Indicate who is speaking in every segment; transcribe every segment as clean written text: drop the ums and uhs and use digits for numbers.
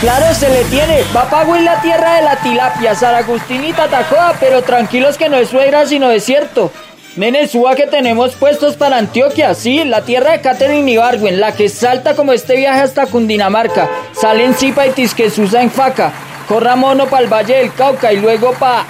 Speaker 1: Claro, se le tiene. Papago es la tierra de la tilapia, San Agustín y Tatacoa, pero tranquilos que no es suegra sino desierto. Nene, suba que tenemos puestos para Antioquia, sí, la tierra de Catherine Ibargüen, la que salta como este viaje hasta Cundinamarca, sale en Zipa y Tisquesusa en Faca, corra mono pa'l Valle del Cauca y luego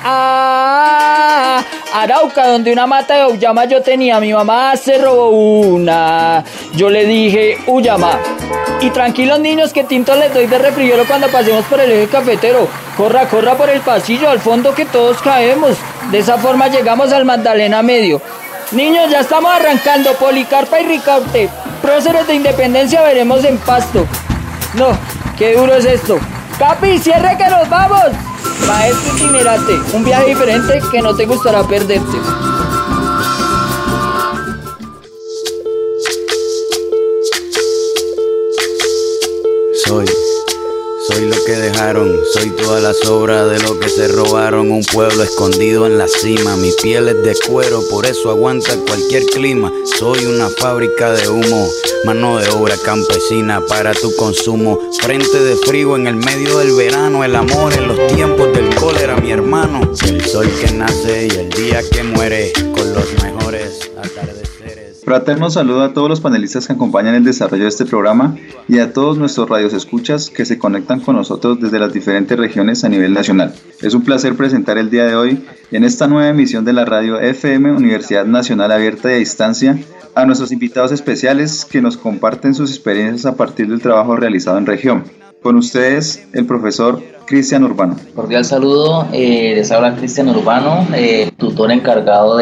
Speaker 1: pa' Arauca, donde una mata de auyama yo tenía, mi mamá se robó una, yo le dije, uyama. Y tranquilos niños que tinto les doy de refrigerio cuando pasemos por el eje cafetero. Corra por el pasillo, al fondo que todos caemos. De esa forma llegamos al Magdalena Medio. Niños, ya estamos arrancando. Policarpa y Ricaurte. Próceres de Independencia veremos en Pasto. No, qué duro es esto. Capi, cierre que nos vamos. Maestro itinerante, un viaje diferente que no te gustará perderte.
Speaker 2: Soy lo que dejaron, soy toda la sobra de lo que se robaron. Un pueblo escondido en la cima, mi piel es de cuero, por eso aguanta cualquier clima. Soy una fábrica de humo, mano de obra campesina para tu consumo. Frente de frío en el medio del verano, el amor en los tiempos del cólera, mi hermano. El sol que nace y el día que muere, con los mejores atardeceres.
Speaker 3: Fraterno saludo a todos los panelistas que acompañan el desarrollo de este programa y a todos nuestros radiosescuchas que se conectan con nosotros desde las diferentes regiones a nivel nacional. Es un placer presentar el día de hoy, en esta nueva emisión de la radio FM Universidad Nacional Abierta y a Distancia, a nuestros invitados especiales que nos comparten sus experiencias a partir del trabajo realizado en región. Con ustedes, el profesor Cristian Urbano.
Speaker 4: Cordial saludo, les habla Cristian Urbano, tutor encargado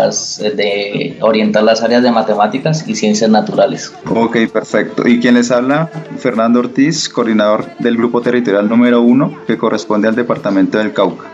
Speaker 4: de orientar las áreas de matemáticas y ciencias naturales.
Speaker 3: Ok, perfecto. Y quien les habla, Fernando Ortiz, coordinador del grupo territorial número 1, que corresponde al departamento del Cauca.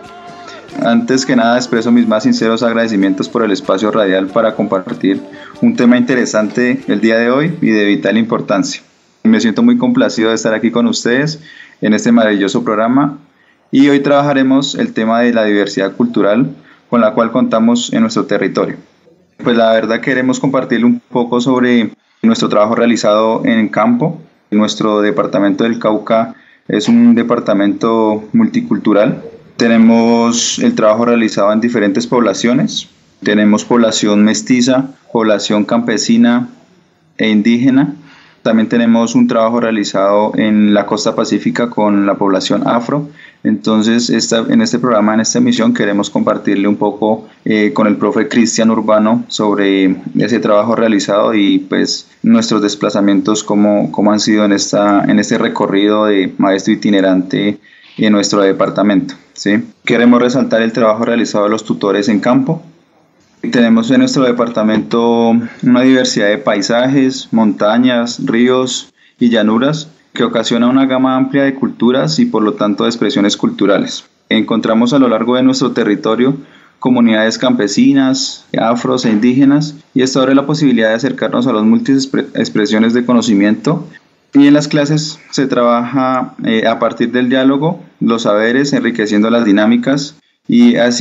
Speaker 3: Antes que nada, expreso mis más sinceros agradecimientos por el espacio radial para compartir un tema interesante el día de hoy y de vital importancia. Me siento muy complacido de estar aquí con ustedes en este maravilloso programa y hoy trabajaremos el tema de la diversidad cultural con la cual contamos en nuestro territorio. Pues la verdad queremos compartir un poco sobre nuestro trabajo realizado en campo. Nuestro departamento del Cauca es un departamento multicultural. Tenemos el trabajo realizado en diferentes poblaciones. Tenemos población mestiza, población campesina e indígena. También tenemos un trabajo realizado en la costa pacífica con la población afro. Entonces, en este programa, en esta emisión, queremos compartirle un poco con el profe Cristian Urbano sobre ese trabajo realizado y pues nuestros desplazamientos, cómo han sido en este recorrido de maestro itinerante en nuestro departamento, ¿sí? Queremos resaltar el trabajo realizado de los tutores en campo. Tenemos en nuestro departamento una diversidad de paisajes, montañas, ríos y llanuras que ocasiona una gama amplia de culturas y por lo tanto de expresiones culturales. Encontramos a lo largo de nuestro territorio comunidades campesinas, afros e indígenas y esto abre la posibilidad de acercarnos a las múltiples expresiones de conocimiento. Y en las clases se trabaja a partir del diálogo, los saberes, enriqueciendo las dinámicas. Y ha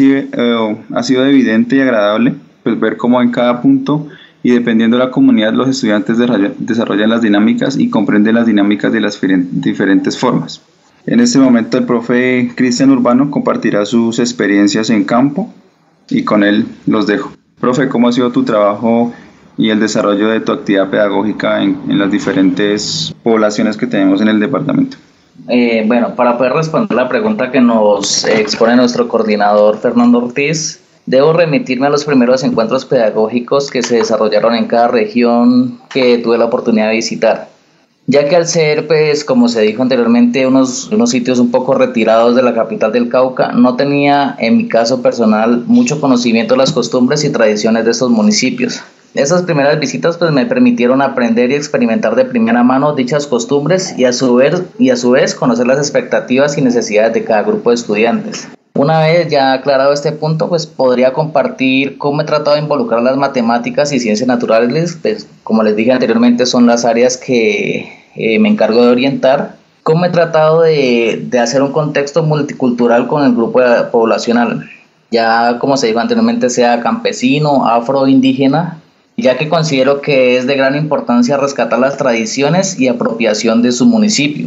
Speaker 3: sido evidente y agradable pues, ver cómo en cada punto y dependiendo de la comunidad los estudiantes desarrollan las dinámicas y comprenden las dinámicas de las diferentes formas. En este momento el profe Cristian Urbano compartirá sus experiencias en campo y con él los dejo. Profe, ¿cómo ha sido tu trabajo y el desarrollo de tu actividad pedagógica en las diferentes poblaciones que tenemos en el departamento?
Speaker 4: Bueno, para poder responder la pregunta que nos expone nuestro coordinador Fernando Ortiz, debo remitirme a los primeros encuentros pedagógicos que se desarrollaron en cada región que tuve la oportunidad de visitar, ya que al ser, pues, como se dijo anteriormente, unos sitios un poco retirados de la capital del Cauca, no tenía, en mi caso personal, mucho conocimiento de las costumbres y tradiciones de estos municipios. Esas primeras visitas pues me permitieron aprender y experimentar de primera mano dichas costumbres y a su vez conocer las expectativas y necesidades de cada grupo de estudiantes. Una vez ya aclarado este punto, pues podría compartir cómo he tratado de involucrar las matemáticas y ciencias naturales, pues, como les dije anteriormente, son las áreas que me encargo de orientar. Cómo he tratado de hacer un contexto multicultural con el grupo poblacional, ya como se dijo anteriormente, sea campesino, afro, indígena, ya que considero que es de gran importancia rescatar las tradiciones y apropiación de su municipio.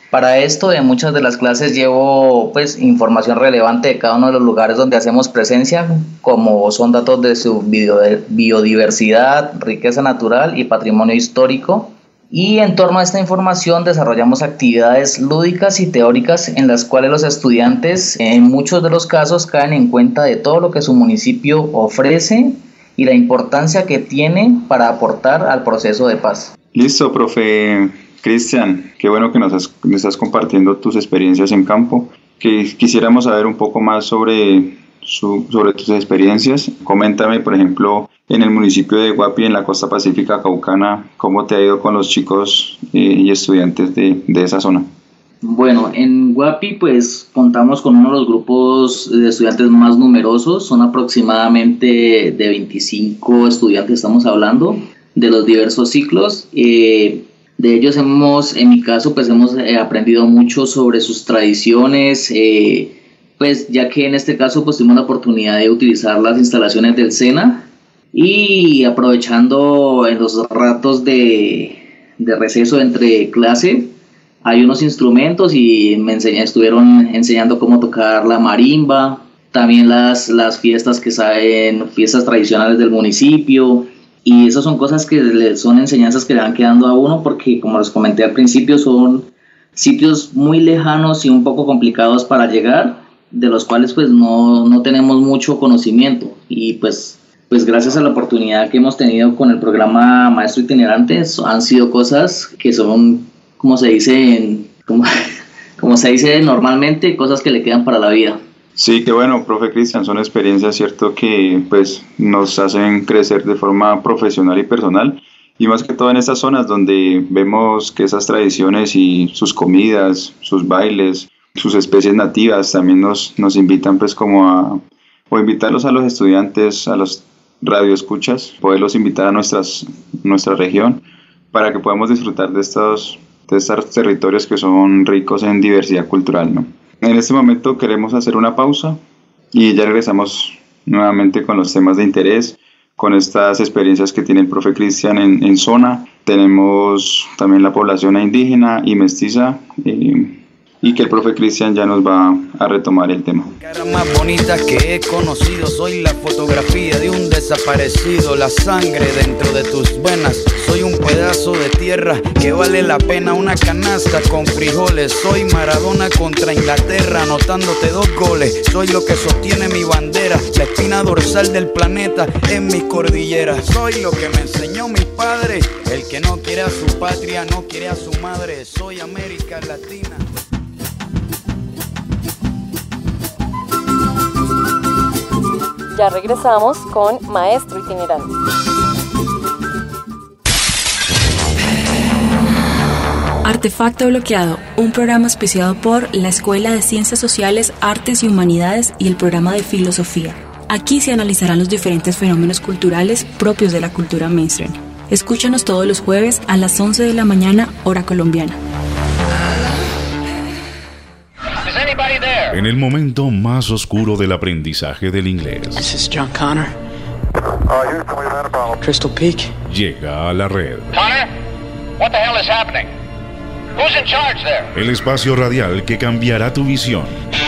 Speaker 4: Para esto, en muchas de las clases llevo pues información relevante de cada uno de los lugares donde hacemos presencia, como son datos de su biodiversidad, riqueza natural y patrimonio histórico. Y en torno a esta información desarrollamos actividades lúdicas y teóricas en las cuales los estudiantes en muchos de los casos caen en cuenta de todo lo que su municipio ofrece y la importancia que tiene para aportar al proceso de paz.
Speaker 3: Listo, profe Cristian, qué bueno que nos estás compartiendo tus experiencias en campo. Que quisiéramos saber un poco más sobre tus experiencias. Coméntame, por ejemplo, en el municipio de Guapi, en la costa pacífica caucana, ¿cómo te ha ido con los chicos y estudiantes de esa zona?
Speaker 4: Bueno, en Guapi pues contamos con uno de los grupos de estudiantes más numerosos, son aproximadamente de 25 estudiantes, estamos hablando, de los diversos ciclos. De ellos en mi caso, pues hemos aprendido mucho sobre sus tradiciones, pues ya que en este caso pues tuvimos la oportunidad de utilizar las instalaciones del SENA y aprovechando en los ratos de receso entre clase, hay unos instrumentos y estuvieron enseñando cómo tocar la marimba, también las fiestas fiestas tradicionales del municipio. Y esas son cosas que son enseñanzas que le van quedando a uno porque, como les comenté al principio, son sitios muy lejanos y un poco complicados para llegar, de los cuales pues no tenemos mucho conocimiento. Y pues gracias a la oportunidad que hemos tenido con el programa Maestro Itinerante, han sido cosas que son, como se dice normalmente, cosas que le quedan para la vida.
Speaker 3: Sí, qué bueno, profe Cristian, son experiencias, cierto, que pues nos hacen crecer de forma profesional y personal, y más que todo en estas zonas donde vemos que esas tradiciones y sus comidas, sus bailes, sus especies nativas también nos invitan pues como o invitarlos a los estudiantes, a los radioescuchas, poderlos invitar a nuestra región para que podamos disfrutar de estos territorios que son ricos en diversidad cultural, ¿no? En este momento queremos hacer una pausa y ya regresamos nuevamente con los temas de interés, con estas experiencias que tiene el profe Cristian en zona. Tenemos también la población indígena y mestiza y que el profe Cristian ya nos va a retomar el tema.
Speaker 2: Cara más bonita que he conocido, soy la fotografía de un desaparecido, la sangre dentro de tus venas, soy un pedazo de tierra que vale la pena una canasta con frijoles, soy Maradona contra Inglaterra anotándote 2 goles, soy lo que sostiene mi bandera, la espina dorsal del planeta en mis cordilleras, soy lo que me enseñó mi padre, el que no quiere a su patria no quiere a su madre, soy América Latina.
Speaker 5: Ya regresamos con Maestro Itinerante.
Speaker 6: Artefacto Bloqueado, un programa auspiciado por la Escuela de Ciencias Sociales, Artes y Humanidades y el programa de Filosofía. Aquí se analizarán los diferentes fenómenos culturales propios de la cultura mainstream. Escúchanos todos los jueves a las 11 de la mañana, hora colombiana.
Speaker 7: En el momento más oscuro del aprendizaje del inglés.
Speaker 8: This is John Connor. Crystal Peak.
Speaker 7: Llega a la red.
Speaker 9: Connor, what the hell is happening? Who's in charge there?
Speaker 7: El espacio radial que cambiará tu visión.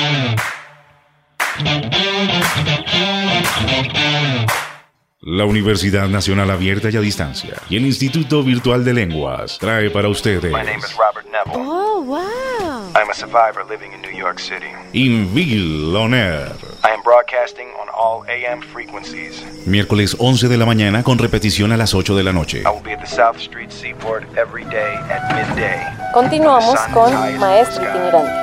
Speaker 7: La Universidad Nacional Abierta y a Distancia y el Instituto Virtual de Lenguas trae para ustedes.
Speaker 10: My name is Robert Neville.
Speaker 5: Oh, wow.
Speaker 10: I'm a survivor living in New York City.
Speaker 7: Invil On Air.
Speaker 10: I am broadcasting on all AM frequencies.
Speaker 7: Miércoles 11 de la mañana con repetición a las 8 de la noche.
Speaker 10: I will be at the South Street Seaport every day at midday.
Speaker 5: Continuamos con Maestro Itinerante.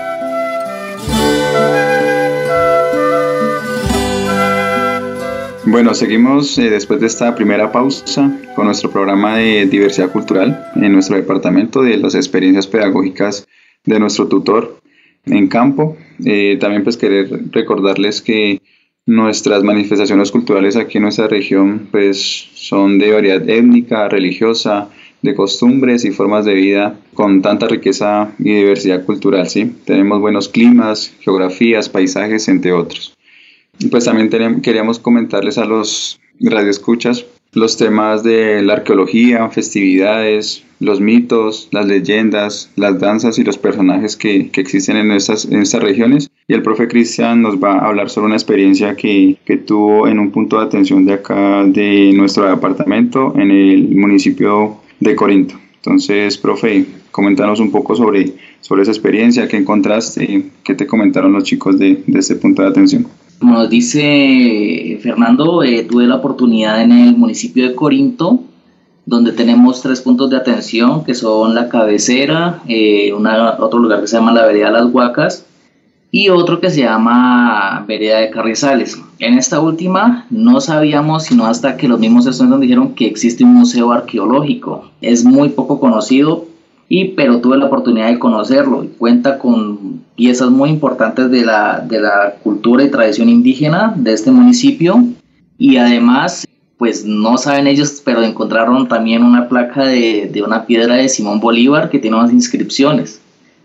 Speaker 3: Bueno, seguimos después de esta primera pausa con nuestro programa de diversidad cultural en nuestro departamento, de las experiencias pedagógicas de nuestro tutor en campo. También pues querer recordarles que nuestras manifestaciones culturales aquí en nuestra región pues son de variedad étnica, religiosa, de costumbres y formas de vida con tanta riqueza y diversidad cultural, ¿sí? Tenemos buenos climas, geografías, paisajes, entre otros. Pues también queríamos comentarles a los radioescuchas los temas de la arqueología, festividades, los mitos, las leyendas, las danzas y los personajes que existen en estas regiones. Y el profe Cristian nos va a hablar sobre una experiencia que tuvo en un punto de atención de acá de nuestro departamento en el municipio de Corinto. Entonces, profe, coméntanos un poco sobre esa experiencia, qué encontraste, qué te comentaron los chicos de este punto de atención.
Speaker 4: Como nos dice Fernando, tuve la oportunidad en el municipio de Corinto, donde tenemos 3 puntos de atención, que son la cabecera, otro lugar que se llama la vereda Las Huacas, y otro que se llama vereda de Carrizales. En esta última no sabíamos sino hasta que los mismos estudiantes dijeron que existe un museo arqueológico. Es muy poco conocido, pero tuve la oportunidad de conocerlo y cuenta con piezas muy importantes de la cultura y tradición indígena de este municipio, y además pues no saben ellos, pero encontraron también una placa de una piedra de Simón Bolívar que tiene unas inscripciones.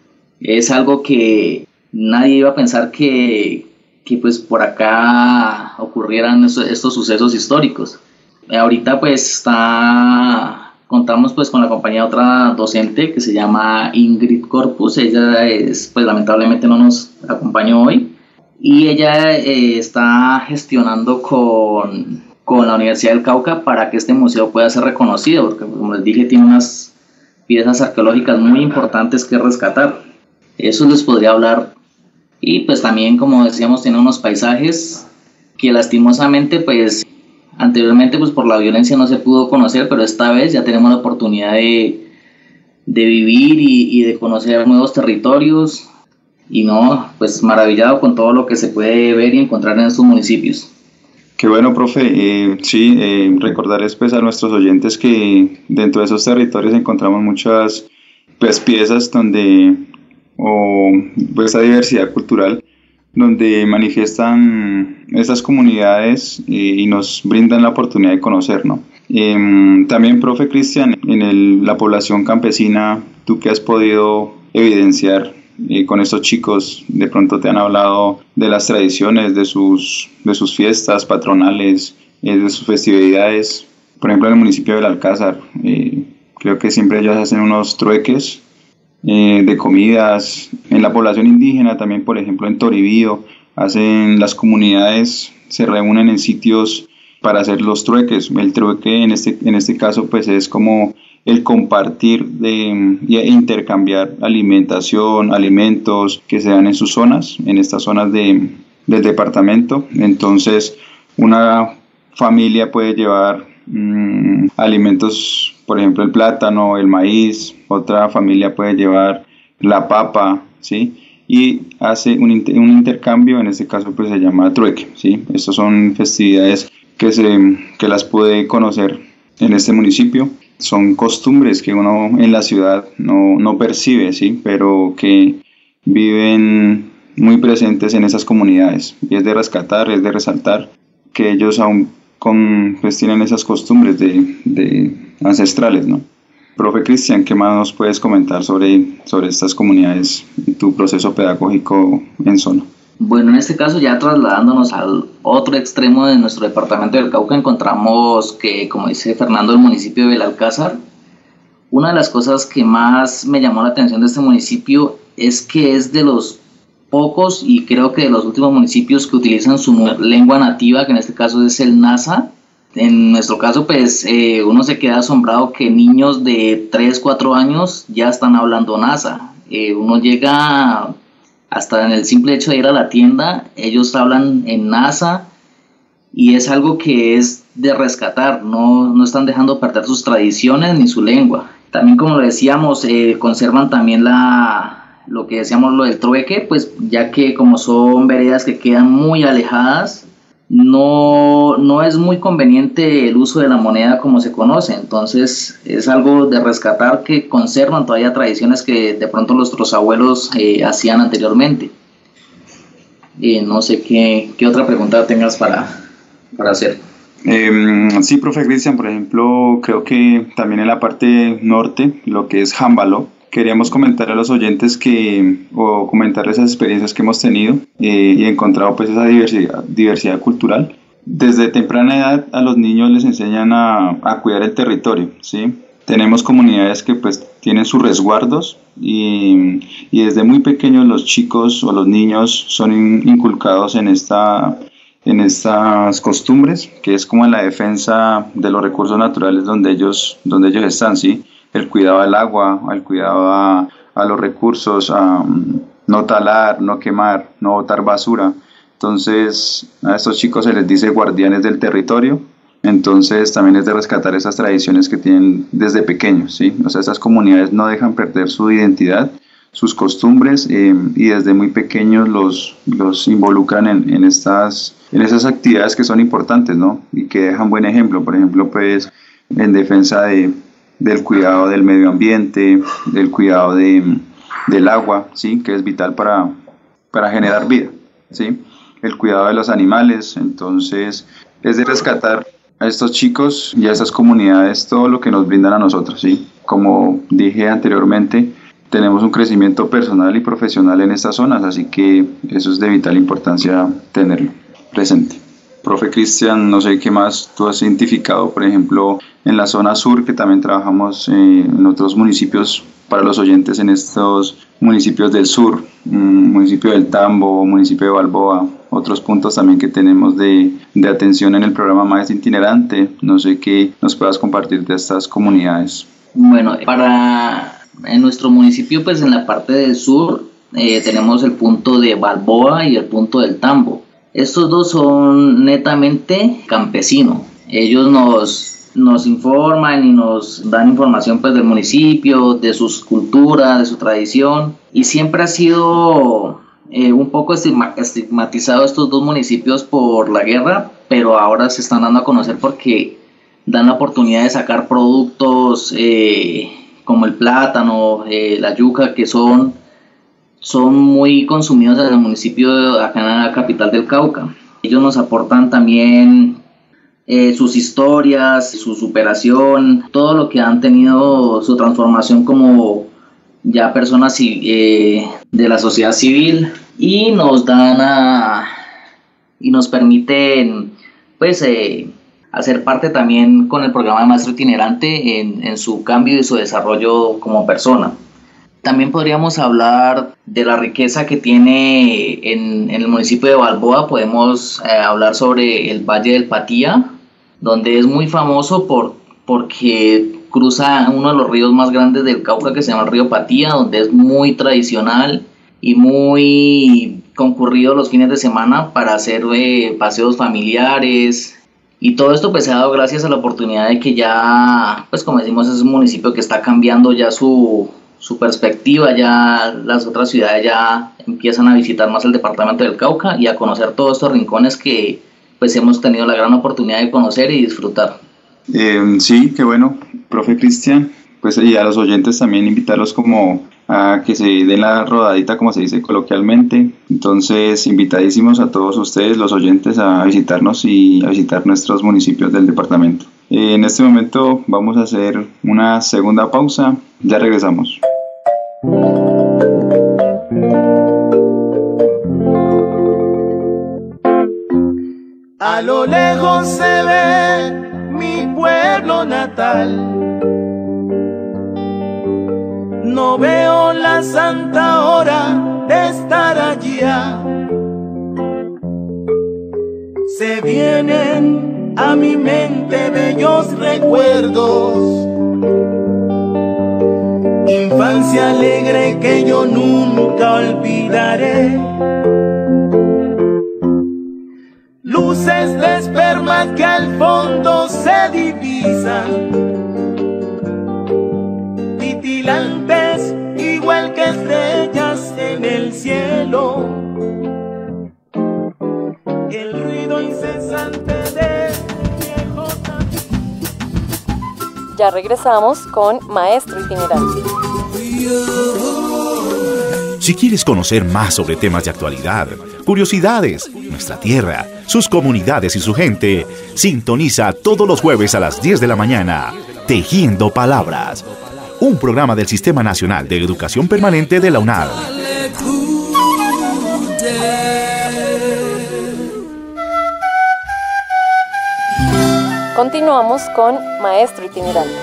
Speaker 4: Es algo que nadie iba a pensar que pues por acá ocurrieran estos sucesos históricos. Ahorita pues contamos pues con la compañía de otra docente que se llama Ingrid Corpus. Ella pues lamentablemente no nos acompañó hoy, y ella está gestionando con la Universidad del Cauca para que este museo pueda ser reconocido, porque como les dije tiene unas piezas arqueológicas muy importantes que rescatar. Eso les podría hablar. Y pues también, como decíamos, tiene unos paisajes que lastimosamente pues anteriormente pues por la violencia no se pudo conocer, pero esta vez ya tenemos la oportunidad de vivir y de conocer nuevos territorios, y pues maravillado con todo lo que se puede ver y encontrar en estos municipios.
Speaker 3: Qué bueno, profe. Recordarles pues a nuestros oyentes que dentro de esos territorios encontramos muchas pues piezas esta diversidad cultural donde manifiestan estas comunidades y nos brindan la oportunidad de conocer, ¿no? También, profe Cristian, en la población campesina, ¿tú qué has podido evidenciar con estos chicos? De pronto te han hablado de las tradiciones, de sus fiestas patronales, de sus festividades. Por ejemplo, en el municipio del Alcázar, creo que siempre ellos hacen unos trueques de comidas. En la población indígena también, por ejemplo, en Toribío, las comunidades se reúnen en sitios para hacer los trueques. El trueque en este caso pues es como el compartir e intercambiar alimentos que se dan en sus zonas, en estas zonas del departamento. Entonces una familia puede llevar alimentos, por ejemplo el plátano, el maíz, otra familia puede llevar la papa, ¿sí? Y hace un intercambio, en este caso pues se llama trueque, ¿sí? Estas son festividades que las pude conocer en este municipio. Son costumbres que uno en la ciudad no percibe, ¿sí? Pero que viven muy presentes en esas comunidades, y es de rescatar, es de resaltar que ellos aún pues tienen esas costumbres de ancestrales, ¿no? Profe Cristian, ¿qué más nos puedes comentar sobre estas comunidades y tu proceso pedagógico en zona?
Speaker 4: Bueno, en este caso, ya trasladándonos al otro extremo de nuestro departamento del Cauca, encontramos que, como dice Fernando, el municipio de Belalcázar. Una de las cosas que más me llamó la atención de este municipio es que es de los pocos, y creo que de los últimos municipios, que utilizan su lengua nativa, que en este caso es el Nasa. En nuestro caso, pues, uno se queda asombrado que niños de 3, 4 años ya están hablando Nasa. Uno llega hasta en el simple hecho de ir a la tienda, ellos hablan en Nasa, y es algo que es de rescatar. No están dejando perder sus tradiciones ni su lengua. También, como lo decíamos, conservan también lo que decíamos, lo del trueque, pues ya que como son veredas que quedan muy alejadas, no es muy conveniente el uso de la moneda como se conoce. Entonces es algo de rescatar, que conservan todavía tradiciones que de pronto nuestros abuelos hacían anteriormente. No sé qué otra pregunta tengas para hacer.
Speaker 3: Sí, profe Cristian, por ejemplo, creo que también en la parte norte, lo que es Jámbalo, queríamos comentar a los oyentes comentar esas experiencias que hemos tenido y encontrado pues esa diversidad cultural, Desde temprana edad a los niños les enseñan a cuidar el territorio, ¿sí? Tenemos comunidades que pues tienen sus resguardos y desde muy pequeños los chicos o los niños son inculcados en estas costumbres, que es como en la defensa de los recursos naturales donde ellos están, ¿sí? El cuidado al agua, el cuidado a los recursos, a no talar, no quemar, no botar basura. Entonces a estos chicos se les dice guardianes del territorio. Entonces también es de rescatar esas tradiciones que tienen desde pequeños, ¿sí? O sea, estas comunidades no dejan perder su identidad, sus costumbres, y desde muy pequeños los involucran en esas actividades que son importantes, ¿no? Y que dejan buen ejemplo. Por ejemplo, pues en defensa del cuidado del medio ambiente, del cuidado del agua, ¿sí? Que es vital para generar vida, ¿sí? El cuidado de los animales. Entonces es de rescatar a estos chicos y a estas comunidades todo lo que nos brindan a nosotros, ¿sí? Como dije anteriormente, tenemos un crecimiento personal y profesional en estas zonas, así que eso es de vital importancia tenerlo presente. Profe Cristian, no sé qué más tú has identificado, por ejemplo, en la zona sur, que también trabajamos en otros municipios para los oyentes en estos municipios del sur, municipio del Tambo, municipio de Balboa, otros puntos también que tenemos de atención en el programa Maestro Itinerante. No sé qué nos puedas compartir de estas comunidades.
Speaker 4: Bueno, en nuestro municipio, pues en la parte del sur, tenemos el punto de Balboa y el punto del Tambo. Estos dos son netamente campesinos. Ellos nos informan y nos dan información pues del municipio, de sus culturas, de su tradición, y siempre ha sido un poco estigmatizado estos dos municipios por la guerra, pero ahora se están dando a conocer porque dan la oportunidad de sacar productos como el plátano, la yuca, que son muy consumidos en el municipio, acá en la capital del Cauca. Ellos nos aportan también sus historias, su superación, todo lo que han tenido, su transformación como ya personas de la sociedad civil, y nos permiten pues hacer parte también con el programa de Maestro Itinerante en su cambio y su desarrollo como persona. También podríamos hablar de la riqueza que tiene en el municipio de Balboa. Podemos hablar sobre el Valle del Patía, donde es muy famoso porque cruza uno de los ríos más grandes del Cauca, que se llama el río Patía, donde es muy tradicional y muy concurrido los fines de semana para hacer paseos familiares. Y todo esto pues se ha dado gracias a la oportunidad de que ya, pues como decimos, es un municipio que está cambiando ya su perspectiva. Ya las otras ciudades ya empiezan a visitar más el departamento del Cauca y a conocer todos estos rincones que pues hemos tenido la gran oportunidad de conocer y disfrutar.
Speaker 3: Sí, qué bueno, profe Cristian. Pues y a los oyentes también invitarlos como a que se den la rodadita, como se dice coloquialmente. Entonces, invitadísimos a todos ustedes, los oyentes, a visitarnos y a visitar nuestros municipios del departamento. En este momento vamos a hacer una segunda pausa. Ya regresamos.
Speaker 8: A lo lejos se ve mi pueblo natal. No veo la santa hora de estar allá. Se vienen a mi mente bellos recuerdos. Infancia alegre que yo nunca olvidaré. Luces de esperma que al fondo se divisan. Titilantes igual que estrellas en el cielo. El ruido incesante de viejo.
Speaker 5: Ya regresamos con Maestro Itinerante.
Speaker 11: Si quieres conocer más sobre temas de actualidad, curiosidades, nuestra tierra, sus comunidades y su gente, sintoniza todos los jueves a las 10 de la mañana, Tejiendo Palabras, un programa del Sistema Nacional de Educación Permanente de la UNAD.
Speaker 5: Continuamos con Maestro Itinerante.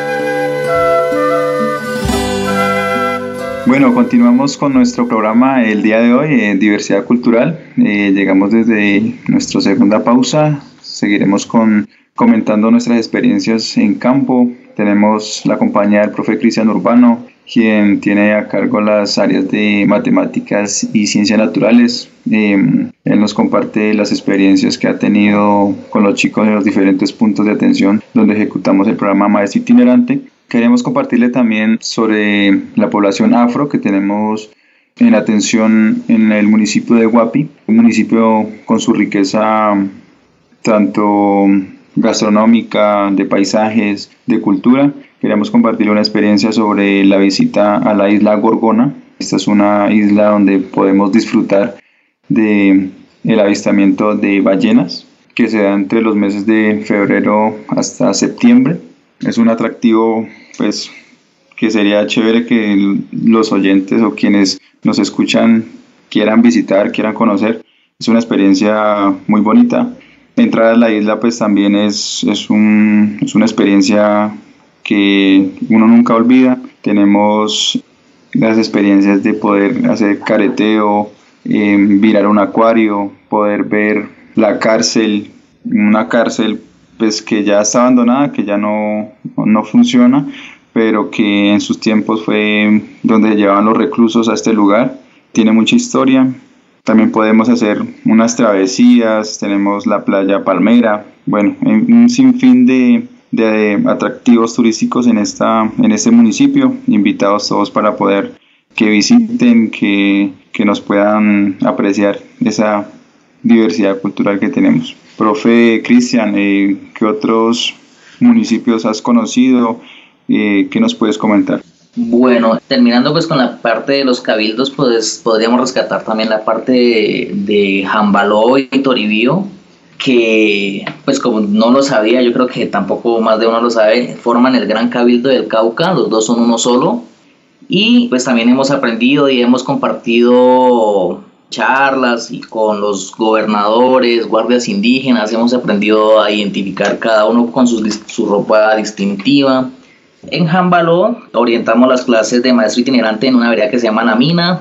Speaker 3: Bueno, continuamos con nuestro programa el día de hoy, Diversidad Cultural. Llegamos desde nuestra segunda pausa. Seguiremos comentando nuestras experiencias en campo. Tenemos la compañía del profe Cristian Urbano, quien tiene a cargo las áreas de matemáticas y ciencias naturales. Él nos comparte las experiencias que ha tenido con los chicos en los diferentes puntos de atención donde ejecutamos el programa Maestro Itinerante. Queremos compartirle también sobre la población afro que tenemos en atención en el municipio de Guapi, un municipio con su riqueza tanto gastronómica, de paisajes, de cultura. Queremos compartir una experiencia sobre la visita a la isla Gorgona. Esta es una isla donde podemos disfrutar del avistamiento de ballenas que se da entre los meses de febrero hasta septiembre. Es un atractivo pues que sería chévere que los oyentes o quienes nos escuchan quieran visitar, quieran conocer. Es una experiencia muy bonita. Entrar a la isla pues también es una experiencia que uno nunca olvida. Tenemos las experiencias de poder hacer careteo, virar un acuario, poder ver la cárcel, una cárcel pues que ya está abandonada, que ya no funciona, pero que en sus tiempos fue donde llevaban los reclusos a este lugar. Tiene mucha historia. También podemos hacer unas travesías, tenemos la playa Palmera, bueno, un sinfín de atractivos turísticos en este municipio. Invitados todos para poder que visiten, que nos puedan apreciar esa diversidad cultural que tenemos. Profe Cristian, ¿qué otros municipios has conocido? ¿Qué nos puedes comentar?
Speaker 4: Bueno, terminando pues con la parte de los cabildos, pues podríamos rescatar también la parte de Jambaló y Toribío, que pues como no lo sabía, yo creo que tampoco más de uno lo sabe, forman el Gran Cabildo del Cauca, los dos son uno solo, y pues también hemos aprendido y hemos compartido charlas y con los gobernadores, guardias indígenas, hemos aprendido a identificar cada uno con su ropa distintiva. En Jambaló orientamos las clases de maestro itinerante en una vereda que se llama La Mina,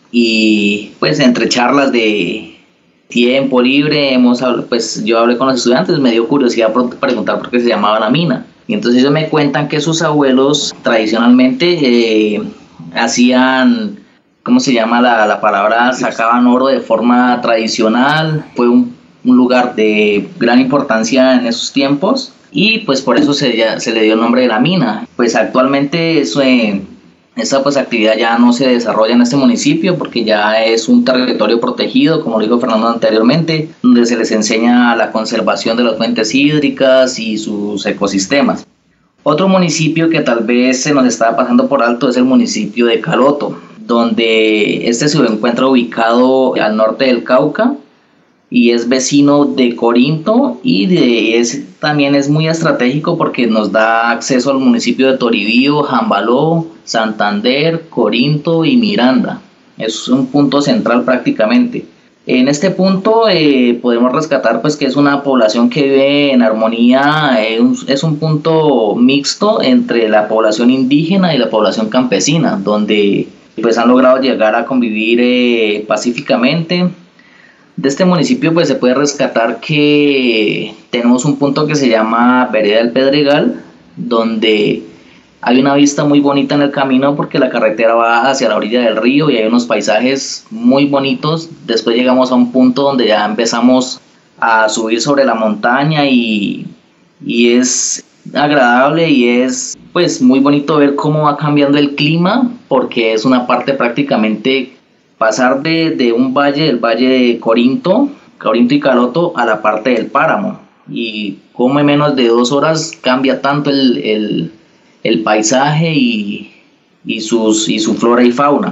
Speaker 4: y pues entre charlas de tiempo libre pues yo hablé con los estudiantes, me dio curiosidad preguntar por qué se llamaba La Mina, y entonces ellos me cuentan que sus abuelos tradicionalmente hacían, ¿cómo se llama la palabra? Sacaban oro de forma tradicional. Fue un lugar de gran importancia en esos tiempos y pues por eso se le dio el nombre de La Mina. Pues actualmente esa pues actividad ya no se desarrolla en este municipio porque ya es un territorio protegido, como lo dijo Fernando anteriormente, donde se les enseña la conservación de las fuentes hídricas y sus ecosistemas. Otro municipio que tal vez se nos estaba pasando por alto es el municipio de Caloto, donde este se encuentra ubicado al norte del Cauca y es vecino de Corinto, y también es muy estratégico porque nos da acceso al municipio de Toribío, Jambaló, Santander, Corinto y Miranda. Es un punto central prácticamente. En este punto podemos rescatar pues que es una población que vive en armonía, es un punto mixto entre la población indígena y la población campesina, donde pues han logrado llegar a convivir pacíficamente. De este municipio pues se puede rescatar que tenemos un punto que se llama Vereda del Pedregal, donde hay una vista muy bonita en el camino porque la carretera va hacia la orilla del río y hay unos paisajes muy bonitos. Después llegamos a un punto donde ya empezamos a subir sobre la montaña y es agradable y es pues muy bonito ver cómo va cambiando el clima, porque es una parte prácticamente pasar de un valle, el valle de Corinto y Caloto, a la parte del páramo, y como en menos de 2 horas cambia tanto el paisaje y su flora y fauna.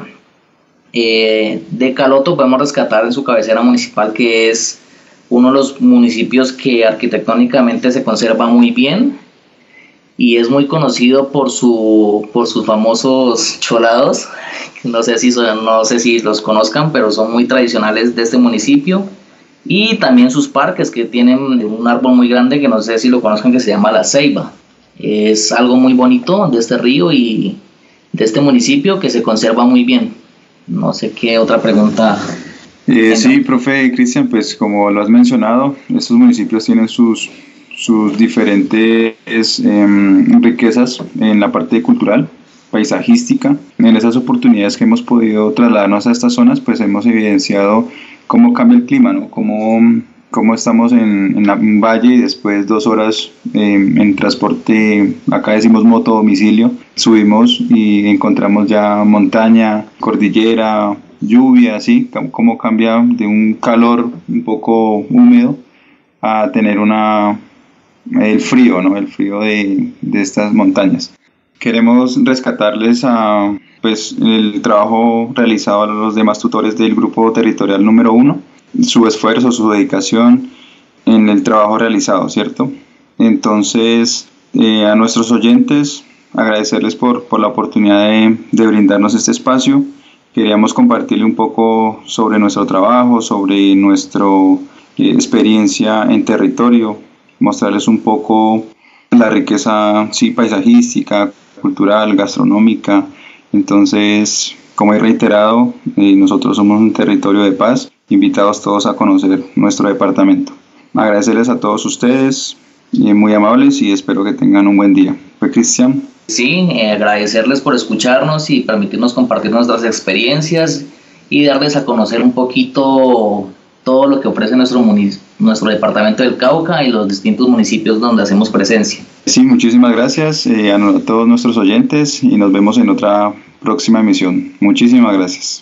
Speaker 4: De Caloto podemos rescatar en su cabecera municipal, que es uno de los municipios que arquitectónicamente se conserva muy bien y es muy conocido por sus famosos cholados. No sé si los conozcan, pero son muy tradicionales de este municipio. y también sus parques, que tienen un árbol muy grande que no sé si lo conozcan, que se llama la ceiba. Es algo muy bonito de este río y de este municipio que se conserva muy bien. No sé qué otra pregunta.
Speaker 3: Sí, profe Cristian, pues como lo has mencionado, estos municipios tienen sus diferentes riquezas en la parte cultural, paisajística. En esas oportunidades que hemos podido trasladarnos a estas zonas, pues hemos evidenciado cómo cambia el clima, ¿no? Cómo estamos en un valle y después 2 horas en transporte, acá decimos moto domicilio, subimos y encontramos ya montaña, cordillera, lluvia, ¿sí? Cómo cambia de un calor un poco húmedo a tener el frío, ¿no? El frío de estas montañas. Queremos rescatarles pues, el trabajo realizado a los demás tutores del grupo territorial número 1, su esfuerzo, su dedicación en el trabajo realizado, ¿cierto? Entonces, a nuestros oyentes, agradecerles por la oportunidad de brindarnos este espacio. Queríamos compartirle un poco sobre nuestro trabajo, sobre nuestra experiencia en territorio, mostrarles un poco la riqueza paisajística, cultural, gastronómica. Entonces, como he reiterado, nosotros somos un territorio de paz, invitados todos a conocer nuestro departamento. Agradecerles a todos ustedes, muy amables, y espero que tengan un buen día. ¿Fue Cristian?
Speaker 4: Sí, agradecerles por escucharnos y permitirnos compartir nuestras experiencias y darles a conocer un poquito todo lo que ofrece nuestro departamento del Cauca y los distintos municipios donde hacemos presencia.
Speaker 3: Sí, muchísimas gracias a todos nuestros oyentes y nos vemos en otra próxima emisión. Muchísimas gracias.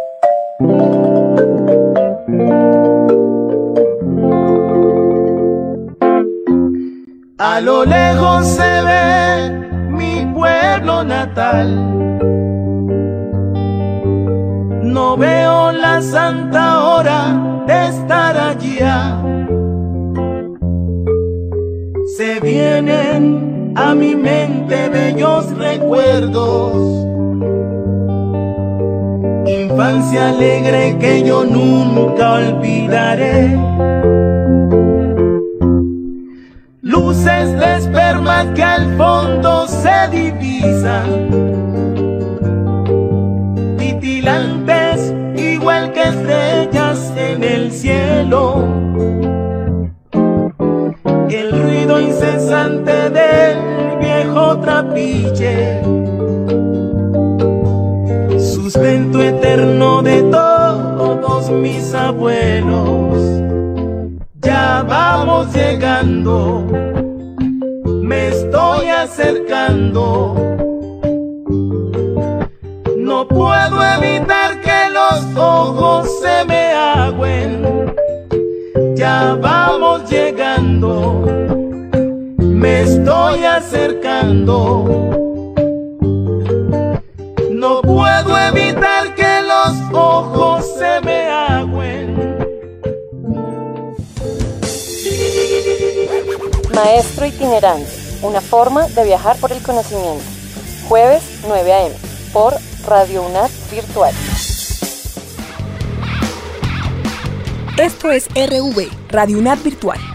Speaker 8: A lo lejos se ve mi pueblo natal. No veo la santa hora de estar allá. Se vienen a mi mente bellos recuerdos, infancia alegre que yo nunca olvidaré. Luces de esperma que al fondo se divisan, titilantes igual que estrellas en el cielo. El ruido incesante del viejo trapiche, sustento eterno de todos mis abuelos. Ya vamos llegando, me estoy acercando. No puedo evitar que los ojos se me agüen. Ya vamos llegando, me estoy acercando. No puedo evitar que los ojos se me agüen.
Speaker 5: Maestro itinerante, una forma de viajar por el conocimiento. Jueves 9 a.m. por Radio UNAT Virtual.
Speaker 12: Esto es RV, Radio UNAT Virtual.